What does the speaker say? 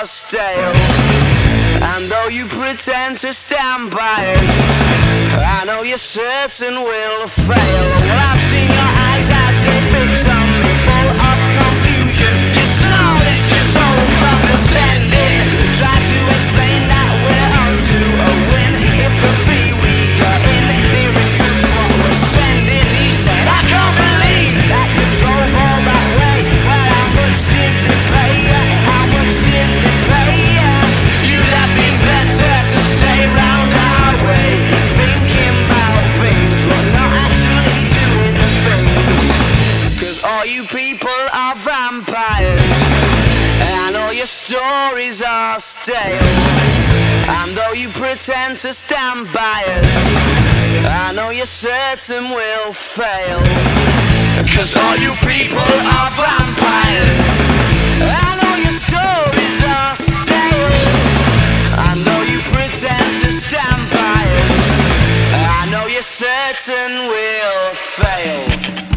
stale. And though you pretend to stand by it, I know you're certain we'll fail. Well, I've seen your eyes as they fix on me, full of confusion. You snort, it's just so condescending. Try to explain that we're on to a win. If the fee we got in here recoups what we're spending, he said, I can't believe that you drove all that way. Well, how much did they pay you? How much did they pay you? You'd have been better to stay round our way, thinking about things but not actually doing the things. Cause all you people are vampires, and all your stories are stale. And though you pretend to stand by us, I know you're certain we'll fail. Cause all you people are vampires, and all your stories are stale. I know you pretend to stand by us, I know you're certain we'll fail.